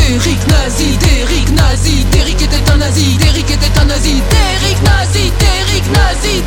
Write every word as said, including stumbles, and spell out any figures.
Derrick nazi, Derrick nazi, Derrick était un nazi, Derrick était un nazi, Derrick nazi, Derrick nazi,